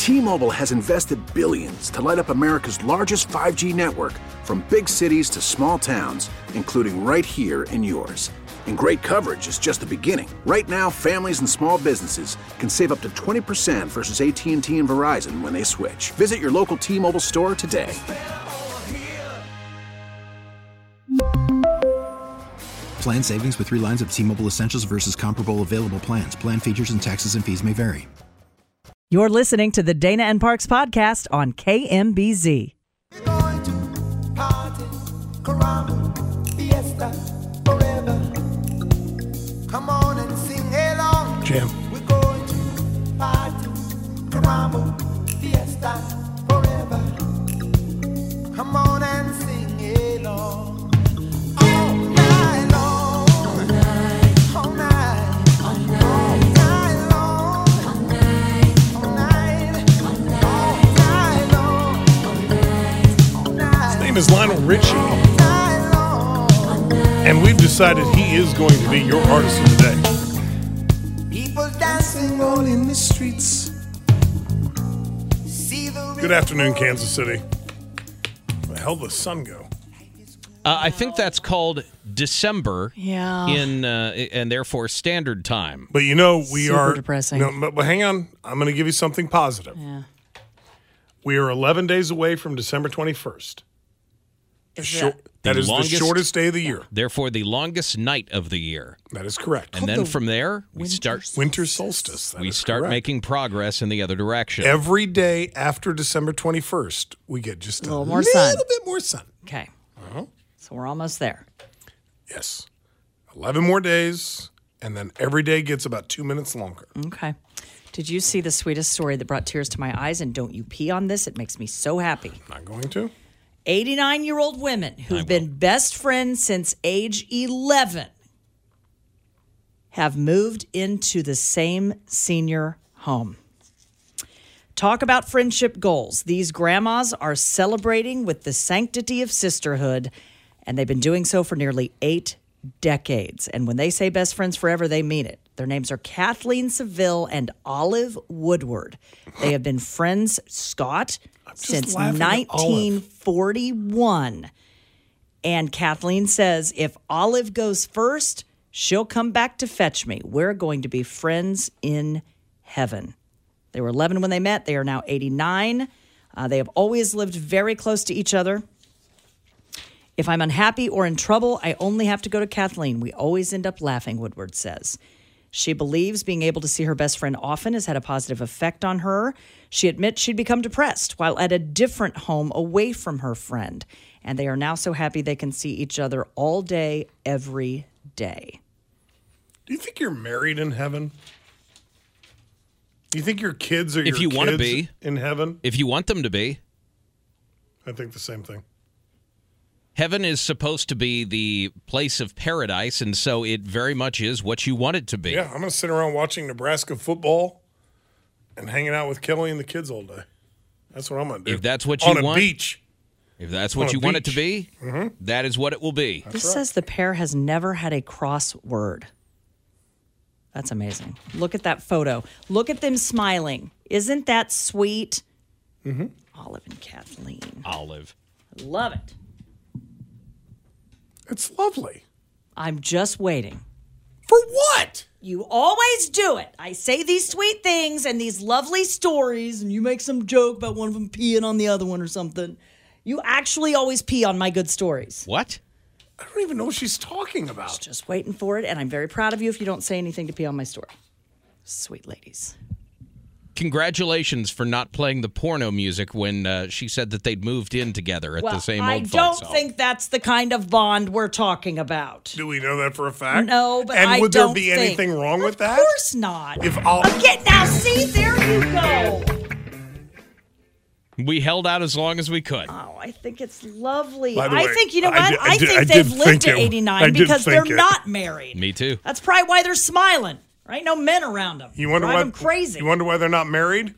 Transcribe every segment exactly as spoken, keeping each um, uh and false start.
T-Mobile has invested billions to light up America's largest five G network, from big cities to small towns, including right here in yours. And great coverage is just the beginning. Right now, families and small businesses can save up to twenty percent versus A T and T and Verizon when they switch. Visit your local T-Mobile store today. Plan savings with three lines of T-Mobile Essentials versus comparable available plans. Plan features and taxes and fees may vary. You're listening to the Dana and Parks podcast on K M B Z. We're going to party, caramba, fiesta, forever. Come on and sing along. Jam. We're going to party, caramba, fiesta, forever. Come on and sing along. All night long. All night. All night. All night long. All night. All night. All night long. All night. His name is Lionel Richie, and we've decided he is going to be your artist of the day. People dancing all in the streets. See the Good afternoon, Kansas City. Where the hell did the sun go? Uh, I think that's called December. Yeah. In uh, and therefore standard time. But you know, we Super are depressing. No, but, but hang on, I'm going to give you something positive. Yeah. We are eleven days away from December twenty-first. The Is shor- that- that The is longest- the shortest day of the year. Therefore, the longest night of the year. That is correct. And then from there, we start Winter solstice. that we is start correct. making progress in the other direction. Every day after December twenty-first, we get just a, A little more little sun. bit more sun. Okay. Uh-huh. So we're almost there. Yes. eleven more days, and then every day gets about two minutes longer. Okay. Did you see the sweetest story that brought tears to my eyes? And don't you pee on this. It makes me so happy. Not going to? eighty-nine-year-old women who've been best friends since age eleven have moved into the same senior home. Talk about friendship goals. These grandmas are celebrating with the sanctity of sisterhood, and they've been doing so for nearly eight decades. And when they say best friends forever, they mean it. Their names are Kathleen Seville and Olive Woodward. They have been friends, Scott, since laughing at Olive. nineteen forty-one. And Kathleen says, if Olive goes first, she'll come back to fetch me. We're going to be friends in heaven. They were eleven when they met. They are now eighty-nine. Uh, they have always lived very close to each other. If I'm unhappy or in trouble, I only have to go to Kathleen. We always end up laughing, Woodward says. She believes being able to see her best friend often has had a positive effect on her. She admits she'd become depressed while at a different home away from her friend. And they are now so happy they can see each other all day, every day. Do you think you're married in heaven? Do you think your kids are If your you wanna kids be. in heaven? If you want them to be. I think the same thing. Heaven is supposed to be the place of paradise, and so it very much is what you want it to be. Yeah, I'm going to sit around watching Nebraska football and hanging out with Kelly and the kids all day. That's what I'm going to do. If that's what you On a want- beach. If that's what On a you want it to beach. be, that is what it will be. This says the pair has never had a crossword. That's amazing. Look at that photo. Look at them smiling. Isn't that sweet? Mm-hmm. Olive and Kathleen. Olive. Love it. It's lovely. I'm just waiting. For what? You always do it. I say these sweet things and these lovely stories, and you make some joke about one of them peeing on the other one or something. You actually always pee on my good stories. What? I don't even know what she's talking about. Just waiting for it, and I'm very proud of you if you don't say anything to pee on my story. Sweet ladies. Congratulations for not playing the porno music when uh, she said that they'd moved in together at Well, the same I old don't folks' home. think that's the kind of bond we're talking about. Do we know that for a fact? No, but and I would don't there be think. anything wrong with that? Of course not. If I'll Again, now see, there you go. We held out as long as we could. Oh, I think it's lovely. By the I way, think, you know I what? did- I I, did- think I they've did lived think to it- eighty-nine I did because they're think it. not married. Me too. That's probably why they're smiling. There ain't no men around them. you wonder Drive why them crazy. You wonder why they're not married?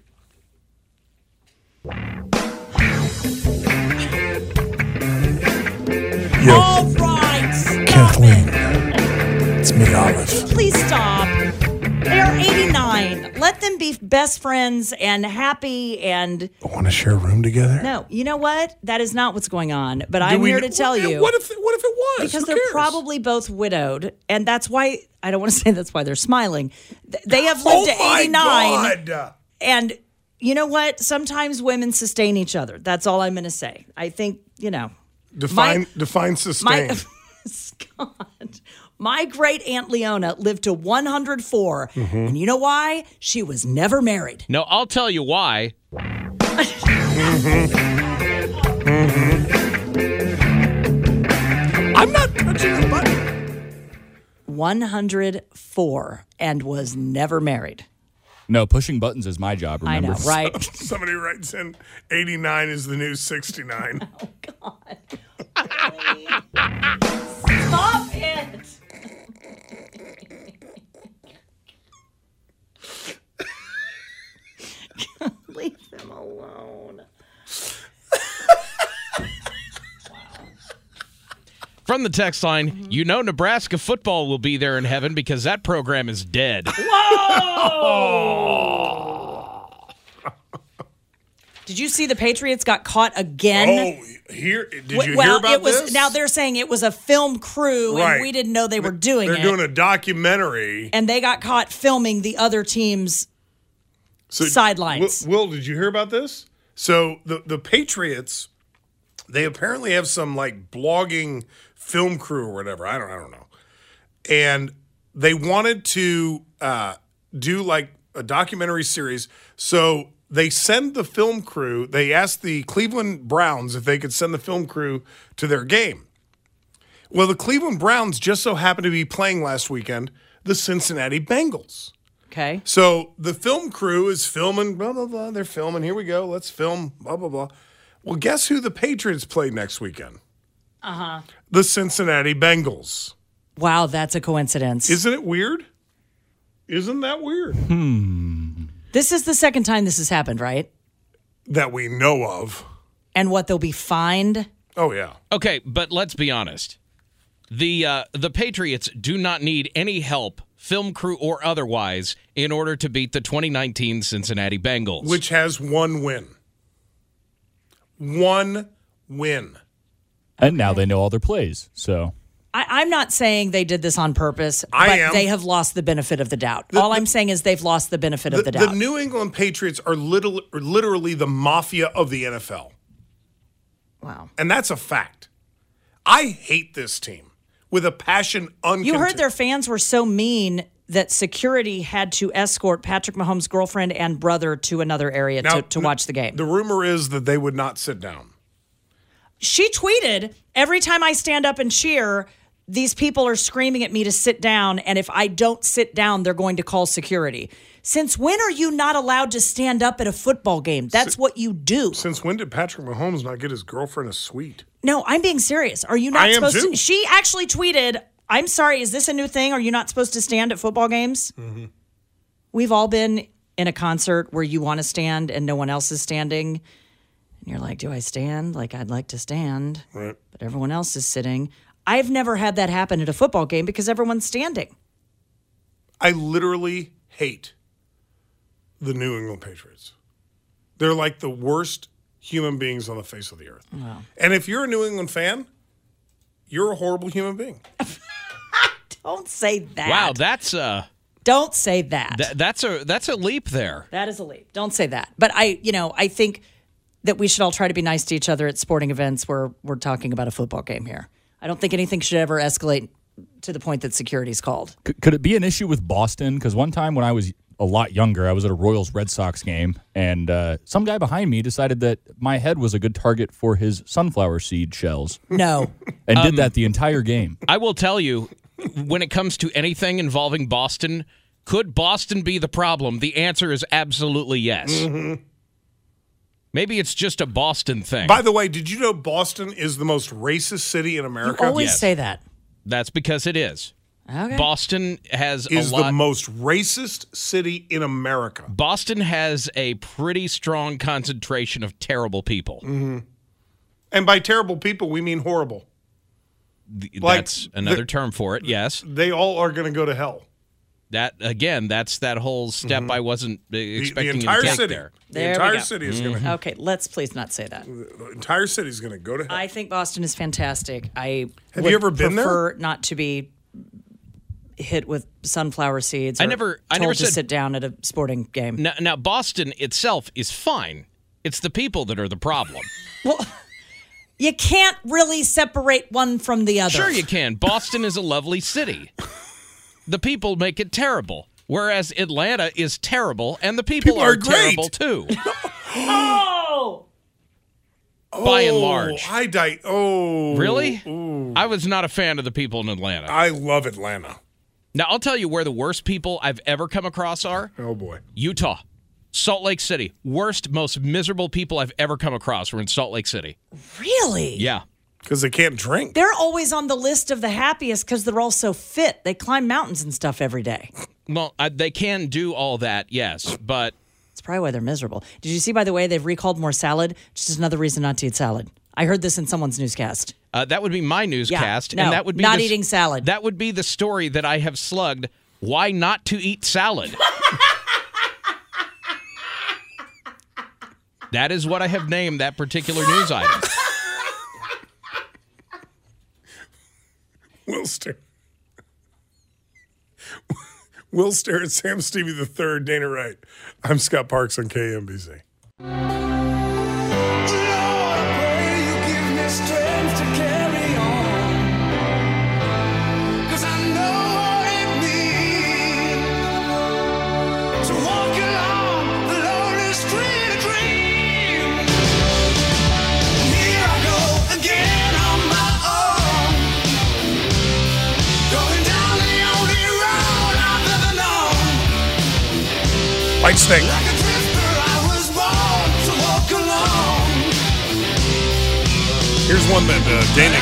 All right. Stop Kathleen. it. It's me, Olive. Please stop. They are eighty-nine. Let them be best friends and happy and... Want to share a room together? No, you know what? That is not what's going on. But Do I'm we- here to tell what, you. What if, what if it was? Because Who they're cares? probably both widowed. And that's why, I don't want to say that's why they're smiling. Th- They have lived Oh to my eighty-nine. God. And you know what? Sometimes women sustain each other. That's all I'm going to say. I think, you know. Define, My- define sustain. My, Scott, my great Aunt Leona lived to one hundred four. Mm-hmm. And you know why? She was never married. No, I'll tell you why. I'm not touching the button. one hundred four and was never married. No, pushing buttons is my job, remember? I know, right? Somebody writes in eighty-nine is the new sixty-nine. Stop it. Leave them alone. From the text line, you know Nebraska football will be there in heaven because that program is dead. Did you see the Patriots got caught again? Oh, here did you well, hear about it was this? now they're saying it was a film crew Right. and we didn't know they were doing They're it. doing a documentary. And they got caught filming the other team's So, sidelines. Will, Will, did you hear about this? So the the Patriots, they apparently have some like blogging film crew or whatever. I don't I don't know. And they wanted to uh, do like a documentary series. So they send the film crew. They asked the Cleveland Browns if they could send the film crew to their game. Well, the Cleveland Browns just so happened to be playing last weekend the Cincinnati Bengals. Okay. So the film crew is filming, blah, blah, blah. They're filming. Here we go. Let's film, blah, blah, blah. Well, guess who the Patriots play next weekend? Uh-huh. The Cincinnati Bengals. Wow, that's a coincidence. Isn't it weird? Isn't that weird? This is the second time this has happened, right? That we know of. And what, they'll be fined? Oh, yeah. Okay, but let's be honest. The uh, the Patriots do not need any help, film crew or otherwise, in order to beat the twenty nineteen Cincinnati Bengals. Which has one win. One win. And now they know all their plays, so. I, I'm not saying they did this on purpose, I but am. they have lost the benefit of the doubt. The- All the- I'm saying is they've lost the benefit The, of the the doubt. New England Patriots are literally, literally the mafia of the N F L. wow. And that's a fact. I hate this team with a passion uncontained. You heard their fans were so mean that security had to escort Patrick Mahomes' girlfriend and brother to another area Now, to, to watch the game. The rumor is that they would not sit down. She tweeted, every time I stand up and cheer, these people are screaming at me to sit down, and if I don't sit down, they're going to call security. Since when are you not allowed to stand up at a football game? That's what you do. Since when did Patrick Mahomes not get his girlfriend a suite? No, I'm being serious. Are you not I am supposed too. to? She actually tweeted, I'm sorry, is this a new thing? Are you not supposed to stand at football games? Mm-hmm. We've all been in a concert where you want to stand and no one else is standing. And you're like, do I stand? Like, I'd like to stand. Right. But everyone else is sitting. I've never had that happen at a football game because everyone's standing. I literally hate the New England Patriots. They're like the worst human beings on the face of the earth. Wow. And if you're a New England fan, you're a horrible human being. Don't say that. Wow, that's uh, Don't say that. th- that's a that's a leap there. That is a leap. Don't say that. But I, you know, I think that we should all try to be nice to each other at sporting events where we're talking about a football game here. I don't think anything should ever escalate to the point that security's called. Could, could it be an issue with Boston? Because one time when I was a lot younger, I was at a Royals Red Sox game, and uh, some guy behind me decided that my head was a good target for his sunflower seed shells, No. and did that the entire game. I will tell you, when it comes to anything involving Boston, could Boston be the problem? The answer is absolutely yes. Mm-hmm. Maybe it's just a Boston thing. By the way, did you know Boston is the most racist city in You America? always Yes. say that. That's because it is. Okay. Boston has is a lot. the most racist city in America. Boston has a pretty strong concentration of terrible people. Mm-hmm. And by terrible people, we mean horrible. Th- Like, That's another the- term for it, yes. They all are going to go to hell. That again, that's that whole step Mhm. I wasn't uh, The, expecting the entire you to take city. there. The There we entire go. city is going to. Okay, let's please not say that. The entire city is going to go to hell. I think Boston is fantastic. I Have would you ever been there? prefer not to be hit with sunflower seeds. I or never- I told never to said- sit down at a sporting game. Now, now, Boston itself is fine. It's the people that are the problem. Well, you can't really separate one from the other. Sure, you can. Boston is a lovely city. The people make it terrible. Whereas Atlanta is terrible, and the people, People are are, great. terrible too. Oh, By and large. I die. Oh, Really? Ooh. I was not a fan of the people in Atlanta. I love Atlanta. Now, I'll tell you where the worst people I've ever come across are. Oh boy, Utah. Salt Lake City. Worst, most miserable people I've ever come across were in Salt Lake City. really? Yeah. because they can't drink. They're always on the list of the happiest because they're all so fit. They climb mountains and stuff every day. Well, I, they can do all that, yes, but That's probably why they're miserable. Did you see, by the way, they've recalled more salad? Just another reason not to eat salad. I heard this in someone's newscast. uh, that would be my newscast. no, and that would be not the- eating salad. That would be the story that I have slugged. Why not to eat salad? That is what I have named that particular news item. Will stare. Will stare at Sam Stevie the Third. Dana Wright. I'm Scott Parks on K M B Z. White Snake. Here's one that uh, Dana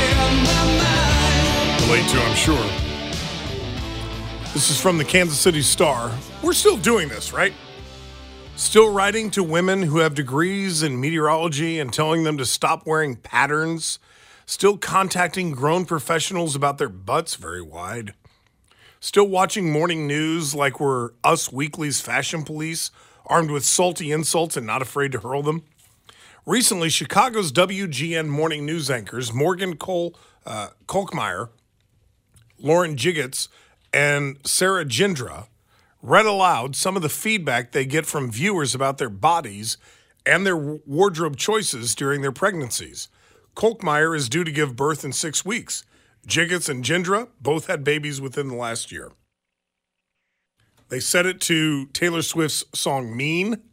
can relate to, I'm sure. This is from the Kansas City Star. We're still doing this, right? Still writing to women who have degrees in meteorology and telling them to stop wearing patterns. Still contacting grown professionals about their butts very wide. Still watching morning news like we're Us Weekly's fashion police, armed with salty insults and not afraid to hurl them. Recently, Chicago's W G N morning news anchors Morgan Cole, uh, Kolkmeyer, Lauren Jiggets, and Sarah Gindra read aloud some of the feedback they get from viewers about their bodies and their wardrobe choices during their pregnancies. Kolkmeyer is due to give birth in six weeks. Jiggets and Gindra both had babies within the last year. They set it to Taylor Swift's song Mean.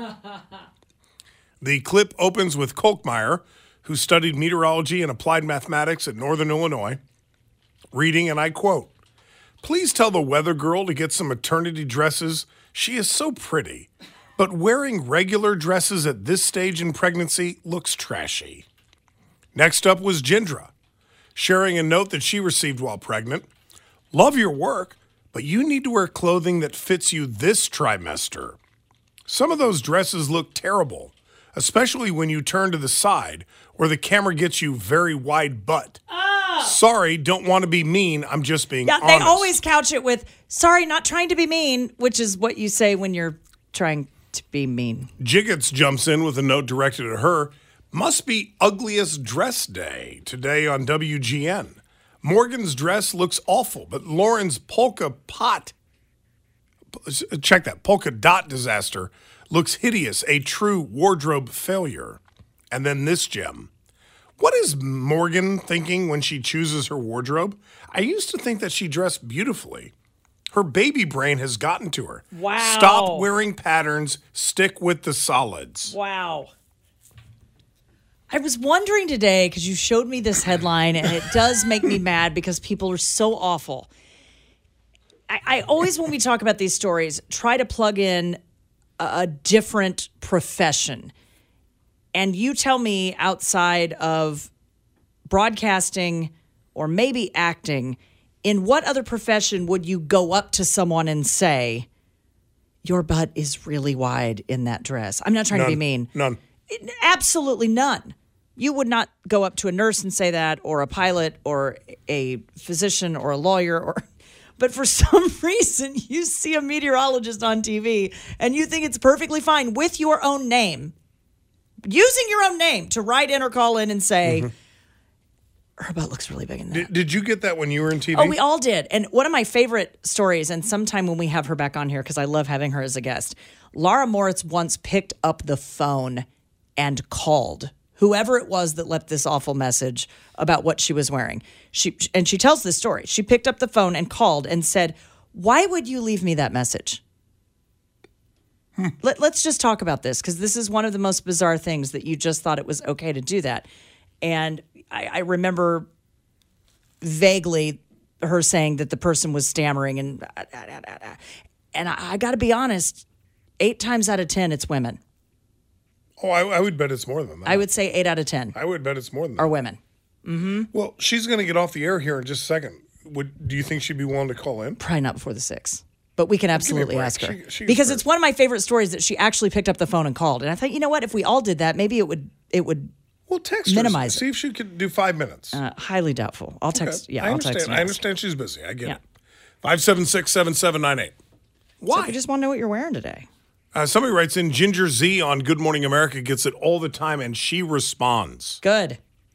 The clip opens with Kolkmeyer, who studied meteorology and applied mathematics at Northern Illinois, reading, and I quote, "Please tell the weather girl to get some maternity dresses. She is so pretty. But wearing regular dresses at this stage in pregnancy looks trashy." Next up was Gindra, sharing a note that she received while pregnant. "Love your work, but you need to wear clothing that fits you this trimester. Some of those dresses look terrible, especially when you turn to the side where the camera gets you very wide butt. Sorry, don't want to be mean. I'm just being Yeah, honest." they always couch it with, sorry, not trying to be mean, which is what you say when you're trying to be mean. Jiggets jumps in with a note directed at her. "Must be ugliest dress day today on W G N. Morgan's dress looks awful, but Lauren's polka pot, check that, polka dot disaster looks hideous, a true wardrobe failure." And then this gem. "What is Morgan thinking when she chooses her wardrobe? I used to think that she dressed beautifully. Her baby brain has gotten to her. Wow. Stop wearing patterns. Stick with the solids." Wow. I was wondering today, because you showed me this headline, and it does make me mad because people are so awful. I, I always, when we talk about these stories, try to plug in a, a different profession. And you tell me outside of broadcasting or maybe acting, in what other profession would you go up to someone and say, your butt is really wide in that dress? I'm not trying to be None. mean. None. Absolutely none. You would not go up to a nurse and say that, or a pilot, or a physician, or a lawyer, or But for some reason, you see a meteorologist on T V and you think it's perfectly fine with your own name, using your own name to write in or call in and say, mm-hmm. her butt looks really big in that. Did, did you get that when you were in T V? Oh, we all did. And one of my favorite stories, and sometime when we have her back on here, because I love having her as a guest, Laura Moritz once picked up the phone and called whoever it was that left this awful message about what she was wearing. She and she tells this story. She picked up the phone and called and said, "Why would you leave me that message?" Hmm. Let, let's just talk about this, because this is one of the most bizarre things that you just thought it was okay to do that. And I, I remember vaguely her saying that the person was stammering, and and I, I got to be honest, eight times out of ten, it's women. Oh, I, I would bet it's more than that. I would say eight out of ten. I would bet it's more than that. Are women. Mm-hmm. Well, she's going to get off the air here in just a second. Would do you think she'd be willing to call in? Probably not before the six, but we can absolutely ask her. She, she because it's one of my favorite stories that she actually picked up the phone and called. And I thought, you know what? If we all did that, maybe it would it would well text minimize her. See if she could do five minutes. Uh, highly doubtful. I'll text. Okay. Yeah, I I'll understand. text. I understand she's busy. I get yeah. it. Five seven six seven seven nine eight. Why? So I just want to know what you're wearing today. Uh, somebody writes in, Ginger Z on Good Morning America gets it all the time, and she responds. Good.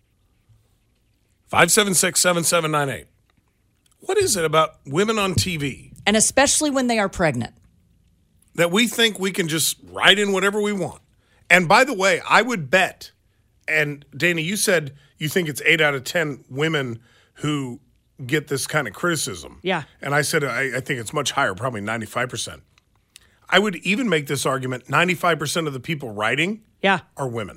five seven six seven seven nine eight. What is it about women on T V? And especially when they are pregnant. That we think we can just write in whatever we want. And by the way, I would bet, and Dana, you said you think it's eight out of ten women who get this kind of criticism. Yeah. And I said I, I think it's much higher, probably ninety-five percent. I would even make this argument, ninety-five percent of the people writing yeah. are women.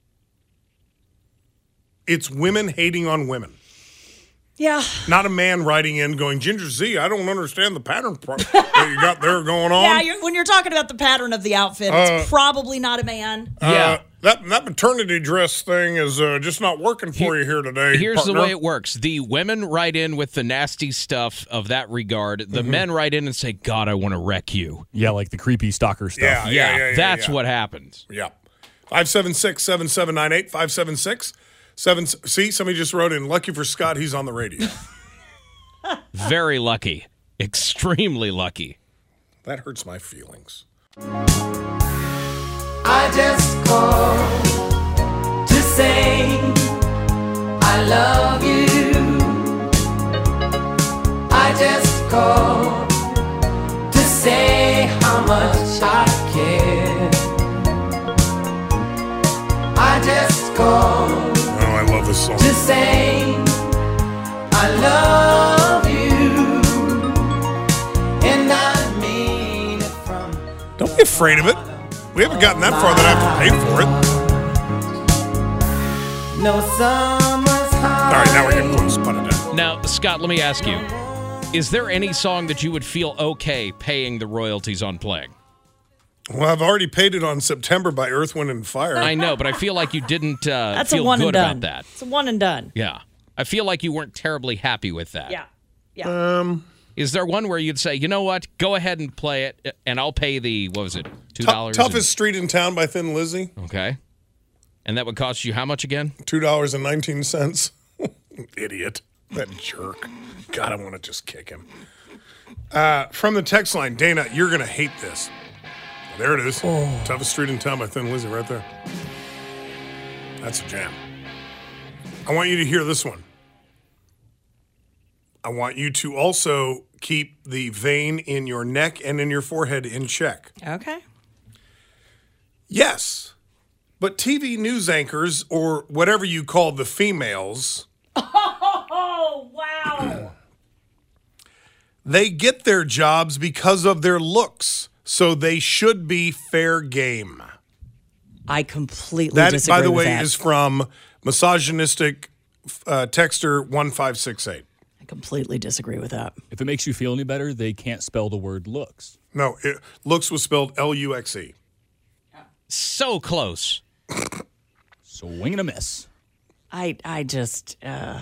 It's women hating on women. Yeah. Not a man writing in going, Ginger Z, I don't understand the pattern pro- that you got there going on. Yeah, you're, when you're talking about the pattern of the outfit, Uh, it's probably not a man. Uh, Yeah. That, that maternity dress thing is uh, just not working for Here- you here today, Here's partner. the way it works. The women write in with the nasty stuff of that regard. The Mm-hmm. men write in and say, God, I want to wreck you. Yeah, like the creepy stalker stuff. Yeah, yeah, yeah, yeah. that's yeah. what happens. Yeah. five seven six seven seven nine eight, five seven six seven See, somebody just wrote in, lucky for Scott, he's on the radio. Very lucky. Extremely lucky. That hurts my feelings. I just called to say I love you. I just called to say how much I care. I just called Oh, I love this song. to say I love you, and I mean it from Don't be afraid of it. We haven't gotten that far that I have to pay for it. no summer's high. All right, now we're getting close. Put it down. Now, Scott, let me ask you. Is there any song that you would feel okay paying the royalties on playing? Well, I've already paid it on September by Earth, Wind, and Fire. I know, but I feel like you didn't uh, That's feel a one good and done. about that. It's a one and done. Yeah. I feel like you weren't terribly happy with that. Yeah. Yeah. Um, Is there one where you'd say, you know what, go ahead and play it, and I'll pay the, what was it, two Tou- dollars? toughest street in town by Thin Lizzy. Okay. And that would cost you how much again? two dollars and nineteen cents. Idiot. That jerk. God, I want to just kick him. Uh, from the text line, Dana, you're going to hate this. There it is. Oh. Toughest street in town by Thin Lizzy right there. That's a jam. I want you to hear this one. I want you to also keep the vein in your neck and in your forehead in check. Okay. Yes, but T V news anchors, or whatever you call the females, Oh, wow. they get their jobs because of their looks, so they should be fair game. I completely That, disagree by the with way, that. is from misogynistic uh, texter one five six eight. I completely disagree with that. If it makes you feel any better, they can't spell the word looks. No, it, looks was spelled L U X E. So close. Swing and a miss. I I just uh,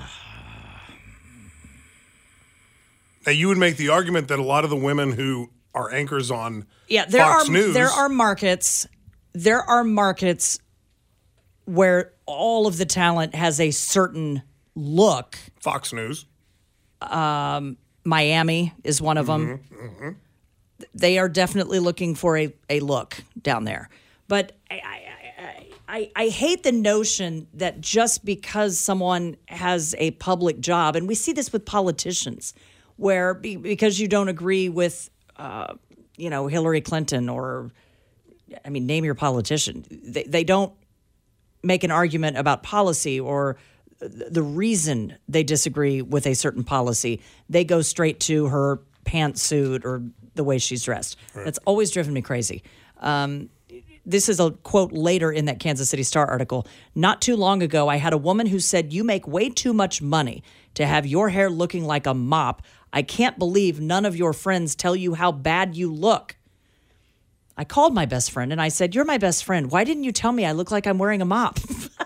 Now, you would make the argument that a lot of the women who are anchors on yeah. There Fox are News, there are markets. There are markets where all of the talent has a certain look. Fox News. Miami is one of them. Mm-hmm, mm-hmm. They are definitely looking for a, a look down there. But I, I, I, I hate the notion that just because someone has a public job, and we see this with politicians, where be, because you don't agree with, uh, you know, Hillary Clinton or, I mean, name your politician, they, they don't make an argument about policy or the reason they disagree with a certain policy. They go straight to her pantsuit or the way she's dressed. Right. That's always driven me crazy. Um, this is a quote later in that Kansas City Star article. Not too long ago, I had a woman who said, "You make way too much money to have your hair looking like a mop. I can't believe none of your friends tell you how bad you look." I called my best friend and I said, "You're my best friend. Why didn't you tell me I look like I'm wearing a mop?"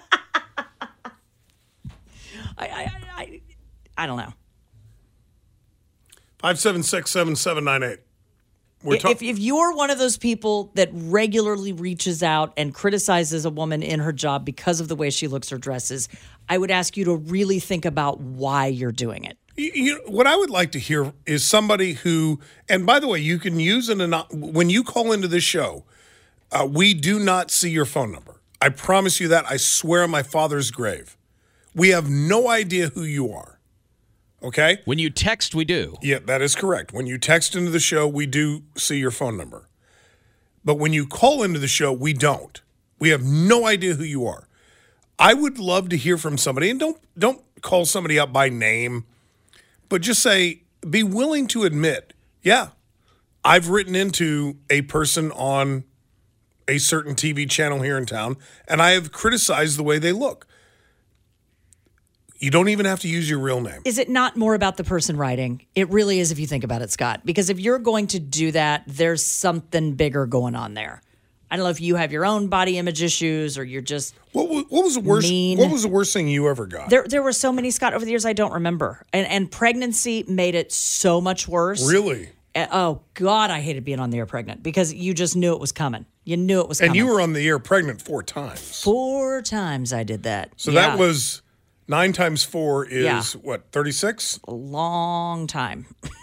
I, I, I, I don't know. five seven six, seven seven nine eight. We're ta- if, if you're one of those people that regularly reaches out and criticizes a woman in her job because of the way she looks or dresses, I would ask you to really think about why you're doing it. You, you know, what I would like to hear is somebody who, and by the way, you can use an, when you call into this show, uh, we do not see your phone number. I promise you that. I swear on my father's grave. We have no idea who you are. Okay? When you text, we do. Yeah, that is correct. When you text into the show, we do see your phone number. But when you call into the show, we don't. We have no idea who you are. I would love to hear from somebody, and don't don't call somebody up by name, but just say, be willing to admit, yeah, I've written into a person on a certain T V channel here in town, and I have criticized the way they look. You don't even have to use your real name. Is it not more about the person writing? It really is if you think about it, Scott. Because if you're going to do that, there's something bigger going on there. I don't know if you have your own body image issues or you're just what was, what was the worst mean. What was the worst thing you ever got? There there were so many, Scott, over the years I don't remember. And and pregnancy made it so much worse. Really? Uh, oh God, I hated being on the air pregnant because you just knew it was coming. You knew it was and coming. And you were on the air pregnant four times. Four times I did that. So yeah. that was nine times four is yeah. what, thirty-six? A long time.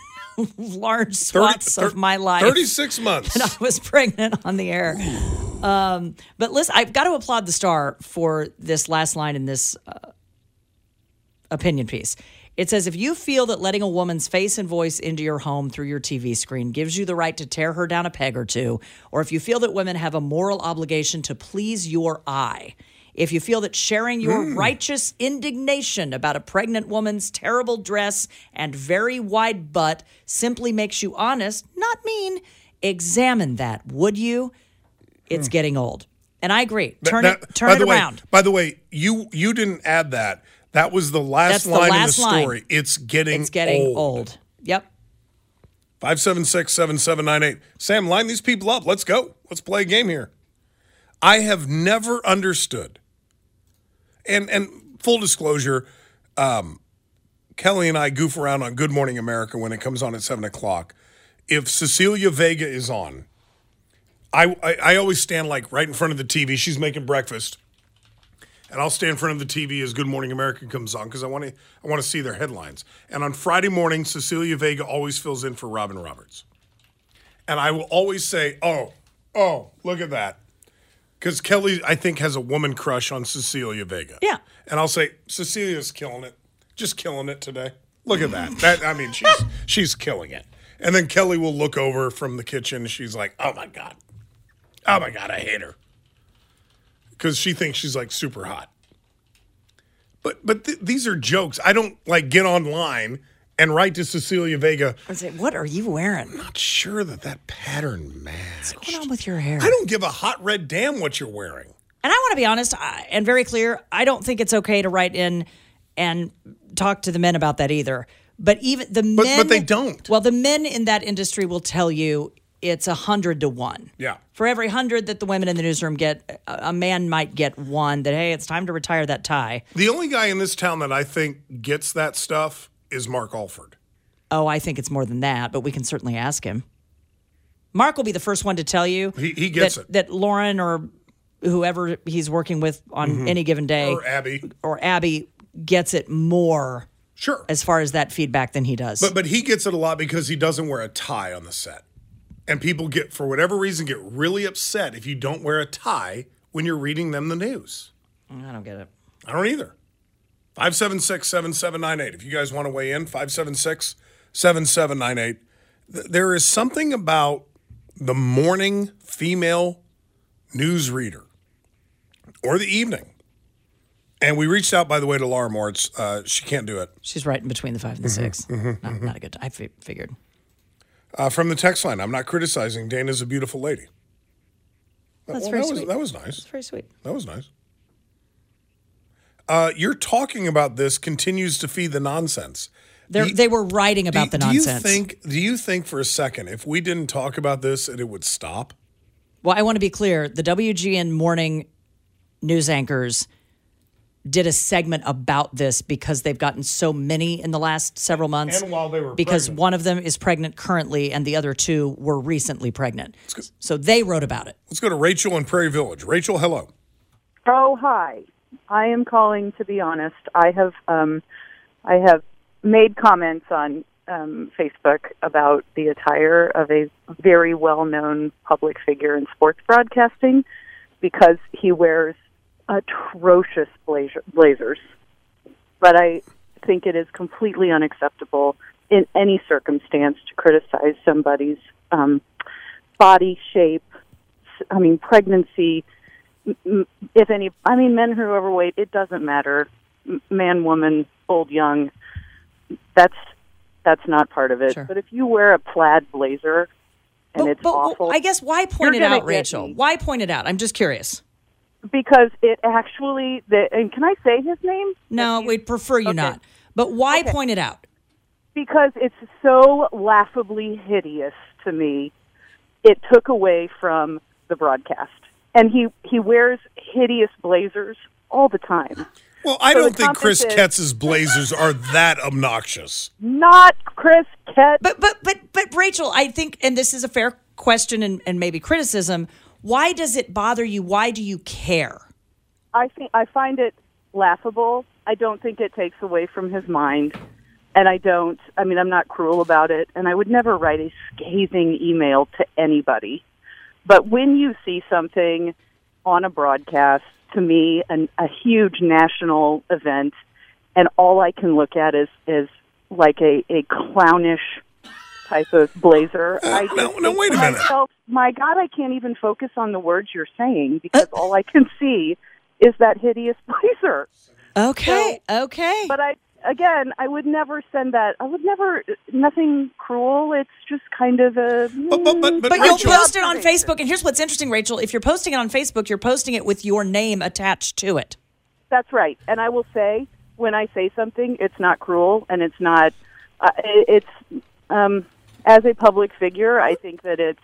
Large swaths thirty, thirty, of my life. thirty-six months. And I was pregnant on the air. Um, but listen, I've got to applaud the Star for this last line in this uh, opinion piece. It says, if you feel that letting a woman's face and voice into your home through your T V screen gives you the right to tear her down a peg or two, or if you feel that women have a moral obligation to please your eye, if you feel that sharing your mm. righteous indignation about a pregnant woman's terrible dress and very wide butt simply makes you honest, not mean, examine that, would you? It's mm. getting old. And I agree. Turn that, it turn it way, around. By the way, you you didn't add that. That was the last That's line the last in the story. Line. It's getting It's getting old. old. Yep. five seven six, seven seven nine eight. Sam, line these people up. Let's go. Let's play a game here. I have never understood. And and full disclosure, um, Kelly and I goof around on Good Morning America when it comes on at seven o'clock. If Cecilia Vega is on, I, I, I always stand like right in front of the T V. She's making breakfast. And I'll stand in front of the T V as Good Morning America comes on because I want to I want to see their headlines. And on Friday morning, Cecilia Vega always fills in for Robin Roberts. And I will always say, oh, oh, look at that. Because Kelly, I think, has a woman crush on Cecilia Vega. Yeah. And I'll say, Cecilia's killing it. Just killing it today. Look at that. That I mean, she's she's killing it. And then Kelly will look over from the kitchen and she's like, oh, my God. Oh, my God, I hate her. Because she thinks she's, like, super hot. But but th- these are jokes. I don't, like, get online and write to Cecilia Vega. I say, what are you wearing? I'm not sure that that pattern matched. What's going on with your hair? I don't give a hot red damn what you're wearing. And I want to be honest I, and very clear, I don't think it's okay to write in and talk to the men about that either. But even the but, men... But they don't. Well, the men in that industry will tell you it's a hundred to one. Yeah. For every hundred that the women in the newsroom get, a man might get one that, hey, it's time to retire that tie. The only guy in this town that I think gets that stuff is Mark Alford. Oh, I think it's more than that, but we can certainly ask him. Mark will be the first one to tell you he, he gets that, it. that Lauren or whoever he's working with on mm-hmm. any given day, or Abby, or Abby gets it more Sure. as far as that feedback than he does. But but he gets it a lot because he doesn't wear a tie on the set. And people get, for whatever reason, get really upset if you don't wear a tie when you're reading them the news. I don't get it. I don't either. five seven six, seven seven nine eight. If you guys want to weigh in, five seven six, seven seven nine eight. There is something about the morning female news reader or the evening. And we reached out, by the way, to Laura Moritz. Uh, she can't do it. She's right in between the five and the Mm-hmm, six. mm-hmm, not, mm-hmm. not a good time. I fi- figured. Uh, from the text line, I'm not criticizing. Dana's a beautiful lady. That's Well, very that was, sweet. that was nice. That's very sweet. That was nice. Uh, you're talking about this continues to feed the nonsense. They're, Do you- they were writing about do, the do you nonsense. think? Do you think for a second, if we didn't talk about this, that it would stop? Well, I want to be clear. The W G N morning news anchors did a segment about this because they've gotten so many in the last several months. And while they were because pregnant. one of them is pregnant currently and the other two were recently pregnant. So they wrote about it. Let's go to Rachel in Prairie Village. Rachel, hello. Oh, hi. I am calling to be honest. I have um, I have made comments on um, Facebook about the attire of a very well-known public figure in sports broadcasting because he wears atrocious blazer, blazers. But I think it is completely unacceptable in any circumstance to criticize somebody's um, body shape, I mean, pregnancy, if any, I mean, men who are overweight, it doesn't matter. Man, woman, old, young, that's that's not part of it. Sure. But if you wear a plaid blazer and But, it's but awful, I guess why point you're it gonna out, get Rachel? me. Why point it out? I'm just curious. because it actually, the, and can I say his name? No, we'd prefer you Okay. not. But why Okay. point it out? Because it's so laughably hideous to me. It took away from the broadcast. And he, he wears hideous blazers all the time. Well, I So don't the think Chris comment is- Ketz's blazers are that obnoxious. Not Chris Ketz. But but but but Rachel, I think, and this is a fair question and, and maybe criticism. Why does it bother you? Why do you care? I think I find it laughable. I don't think it takes away from his mind. And I don't, I mean, I'm not cruel about it. And I would never write a scathing email to anybody. But when you see something on a broadcast, to me, an, a huge national event, and all I can look at is, is like a, a clownish type of blazer. Uh, I no, just no, think wait a to minute. myself, my God, I can't even focus on the words you're saying because all I can see is that hideous blazer. Okay, okay. But I, again, I would never send that. I would never, nothing cruel. It's just kind of a. But, but, but, but But you'll Rachel, post it on observation. Facebook. And here's what's interesting, Rachel. If you're posting it on Facebook, you're posting it with your name attached to it. That's right. And I will say, when I say something, it's not cruel and it's not, uh, it, it's, um, as a public figure, I think that it's,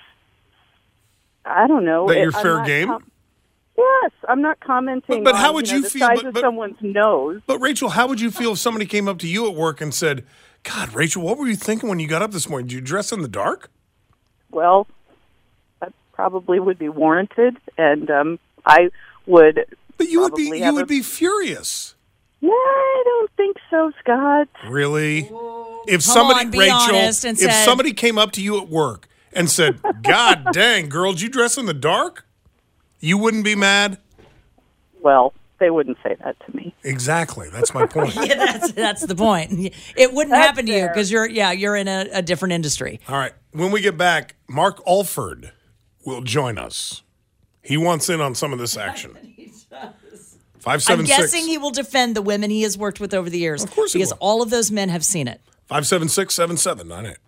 I don't know. That it- you're I'm fair not game? com- yes, I'm not commenting But- but how on, would you, know, you the feel- size but- of but- someone's nose. But Rachel, how would you feel if somebody came up to you at work and said, God, Rachel, what were you thinking when you got up this morning? Did you dress in the dark? Well, that probably would be warranted, and um, I would. But you would be probably you have would a- be furious. No, I don't think so, Scott. Really? If Come somebody on, be Rachel, honest and if said- somebody came up to you at work and said, God dang, girl, did you dress in the dark? You wouldn't be mad? Well, they wouldn't say that to me. Exactly. That's my point. Yeah, that's that's the point. It wouldn't That's happen to you fair. because you're yeah you're in a, a different industry. All right. When we get back, Mark Alford will join us. He wants in on some of this action. Five I'm seven six guessing he will defend the women he has worked with over the years. Of course he because will. all of those men have seen it. five seven six seven seven nine eight.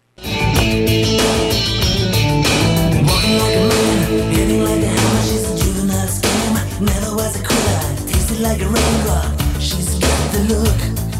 Walking like a man, hitting like a hammer. She's a juvenile scam. Never was a quitter, tasted like a raindrop. She's got the look.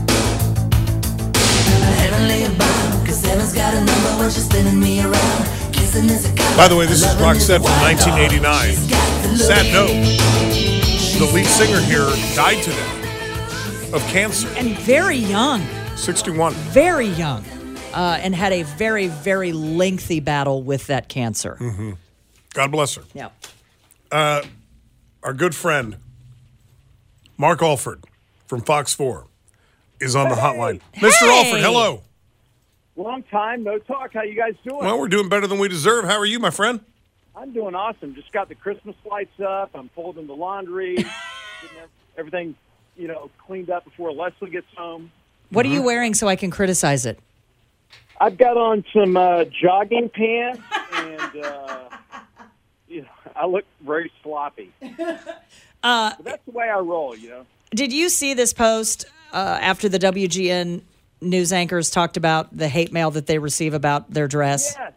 Heavenly bound, cause heaven's got a number when she's spinning me around. Kissing is a cop. By the way, this is Loving Roxette a from wild nineteen dog. eighty-nine. She's got the look. Sad note. The lead singer here died today of cancer. And very young, sixty-one. very young, uh, and had a very very lengthy battle with that cancer. Mm-hmm. God bless her. Yeah. Uh, our good friend, Mark Alford from Fox four, is on the hotline. Mister Alford, hello. Long time, no talk. How you guys doing? Well, we're doing better than we deserve. How are you, my friend? I'm doing awesome. Just got the Christmas lights up. I'm folding the laundry, getting everything, you know, cleaned up before Leslie gets home. What are you wearing so I can criticize it? I've got on some uh, jogging pants, and uh, you know, I look very sloppy. Uh, but that's the way I roll, you know. Did you see this post uh, after the W G N news anchors talked about the hate mail that they receive about their dress? Yes.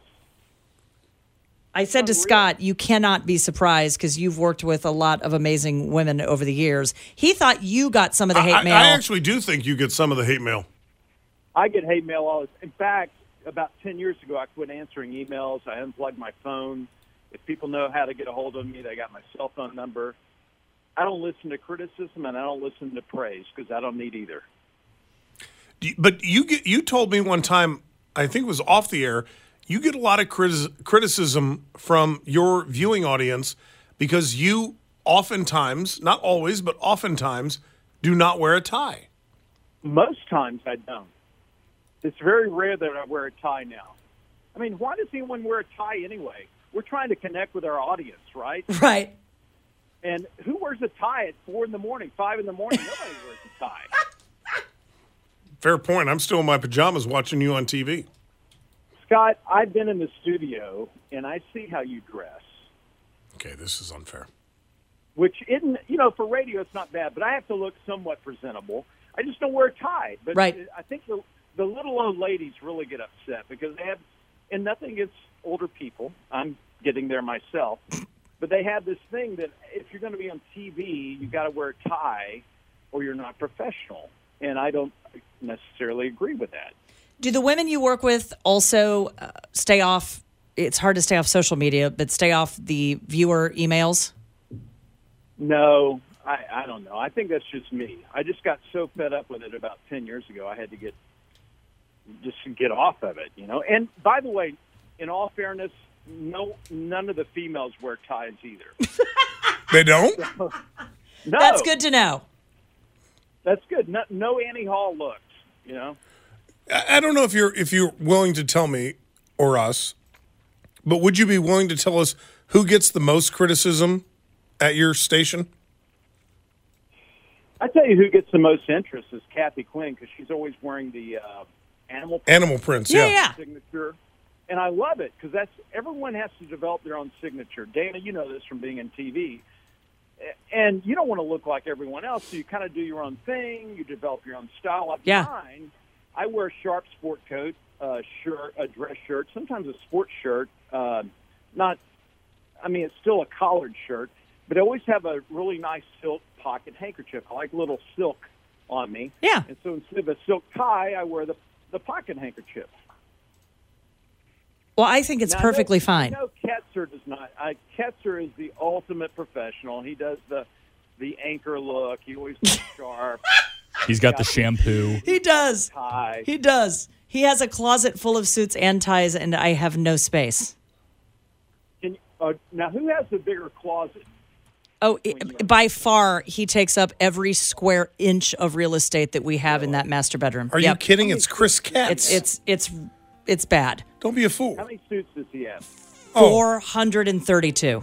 I said to Unreal. Scott, you cannot be surprised because you've worked with a lot of amazing women over the years. He thought you got some of the hate I, mail. I actually do think you get some of the hate mail. I get hate mail all the In fact, about ten years ago, I quit answering emails. I unplugged my phone. If people know how to get a hold of me, they got my cell phone number. I don't listen to criticism, and I don't listen to praise because I don't need either. Do you- But you get, you told me one time, I think it was off the air, you get a lot of criti- criticism from your viewing audience because you oftentimes, not always, but oftentimes, do not wear a tie. Most times I don't. It's very rare that I wear a tie now. I mean, why does anyone wear a tie anyway? We're trying to connect with our audience, right? Right. And who wears a tie at four in the morning, five in the morning? Nobody wears a tie. Fair point. I'm still in my pajamas watching you on T V. Scott, I've been in the studio, and I see how you dress, Okay, this is unfair. which isn't, you know, for radio it's not bad, but I have to look somewhat presentable. I just don't wear a tie. But Right. I think the, the little old ladies really get upset because they have, and nothing against older people. I'm getting there myself. But they have this thing that if you're going to be on T V, you've got to wear a tie or you're not professional. And I don't necessarily agree with that. Do the women you work with also uh, stay off? It's hard to stay off social media, but stay off the viewer emails? No, I, I don't know. I think that's just me. I just got so fed up with it about ten years ago. I had to get just get off of it, you know. And by the way, in all fairness, no, none of the females wear ties either. They don't? No, That's good to know. That's good. No, no Annie Hall looks, you know. I I don't know if you're if you're willing to tell me or us, but would you be willing to tell us who gets the most criticism at your station? I tell you who gets the most interest is Kathy Quinn because she's always wearing the uh, animal Animal prints, Yeah, yeah. yeah. signature. And I love it because that's everyone has to develop their own signature. Dana, you know this from being in T V. And you don't want to look like everyone else, so you kind of do your own thing. You develop your own style. Like Yeah. mine, I wear a sharp sport coat, a shirt, a dress shirt, sometimes a sports shirt. Uh, not, I mean, it's still a collared shirt, but I always have a really nice silk pocket handkerchief. I like little silk on me. Yeah. And so instead of a silk tie, I wear the the pocket handkerchief. Well, I think it's Now, I perfectly know, fine. I know Ketzer does not. I, Ketzer is the ultimate professional. He does the the anchor look. He always looks sharp. He's got the shampoo. He does. Tie. He does. He has a closet full of suits and ties, and I have no space. Can, uh, now, who has the bigger closet? Oh, it, by far, he takes up every square inch of real estate that we have in that master bedroom. Are Yep. you kidding? It's Chris Katz. It's it's it's it's bad. Don't be a fool. How many suits does he have? Oh. Four hundred and thirty-two.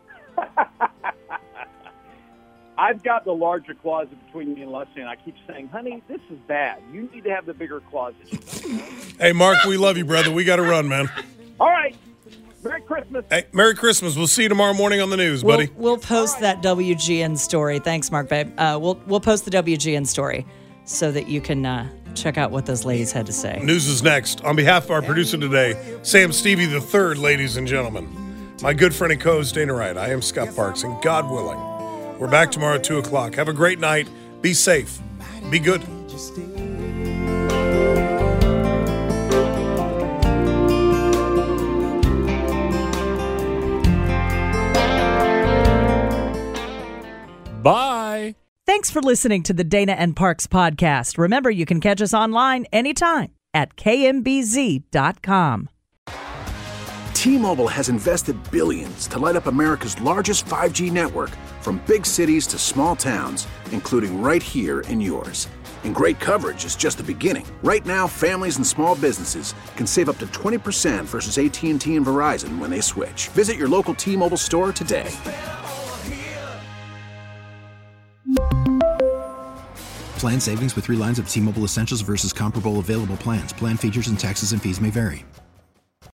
I've got the larger closet between me and Leslie, and I keep saying, honey, this is bad. You need to have the bigger closet. Hey, Mark, we love you, brother. We got to run, man. All right. Merry Christmas. Hey, Merry Christmas. We'll see you tomorrow morning on the news, We'll, buddy. we'll post that W G N story. Thanks, Mark, babe. Uh, we'll we'll post the W G N story so that you can uh, check out what those ladies had to say. News is next. On behalf of our producer today, Sam Stevie the Third, ladies and gentlemen, my good friend and co-host Dana Wright. I am Scott Parks, and God willing, we're back tomorrow at two o'clock. Have a great night. Be safe. Be good. Bye. Thanks for listening to the Dana and Parks podcast. Remember, you can catch us online anytime at K M B Z dot com. T-Mobile has invested billions to light up America's largest five G network, from big cities to small towns, including right here in yours. And great coverage is just the beginning. Right now, families and small businesses can save up to twenty percent versus A T and T and Verizon when they switch. Visit your local T-Mobile store today. Plan savings with three lines of T-Mobile Essentials versus comparable available plans. Plan features and taxes and fees may vary.